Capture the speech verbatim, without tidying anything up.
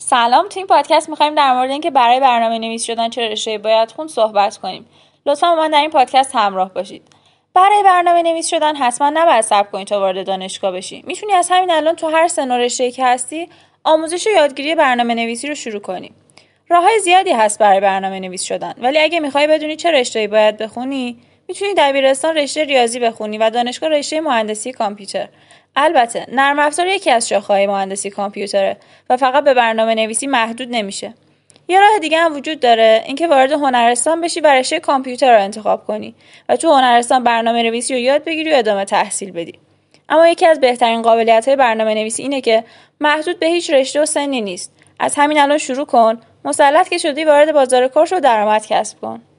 سلام، تو این پادکست می‌خوایم در مورد اینکه برای برنامه‌نویس شدن چه رشته‌ای باید خوند صحبت کنیم. لطفاً با من در این پادکست همراه باشید. برای برنامه‌نویس شدن حتما نباید صبر کنی تا وارد دانشگاه بشی. میتونی از همین الان تو هر سن و رشته‌ای که هستی، آموزش و یادگیری برنامه‌نویسی رو شروع کنی. راه‌های زیادی هست برای برنامه‌نویس شدن، ولی اگه می‌خوای بدونی چه رشته‌ای باید بخونی، میتونی دبیرستان رشته ریاضی بخونی و دانشگاه رشته مهندسی کامپیوتر. البته نرم افزار یکی از شاخه‌های مهندسی کامپیوتره و فقط به برنامه‌نویسی محدود نمیشه. یه راه دیگه هم وجود داره، اینکه وارد هنرستان بشی و رشته کامپیوتر رو انتخاب کنی و تو هنرستان برنامه‌نویسی رو یاد بگیری و ادامه تحصیل بدی. اما یکی از بهترین قابلیت‌های برنامه‌نویسی اینه که محدود به هیچ رشته و سنی نیست. از همین الان شروع کن، مسلط که شدی وارد بازار کار شو و درآمد کسب کن.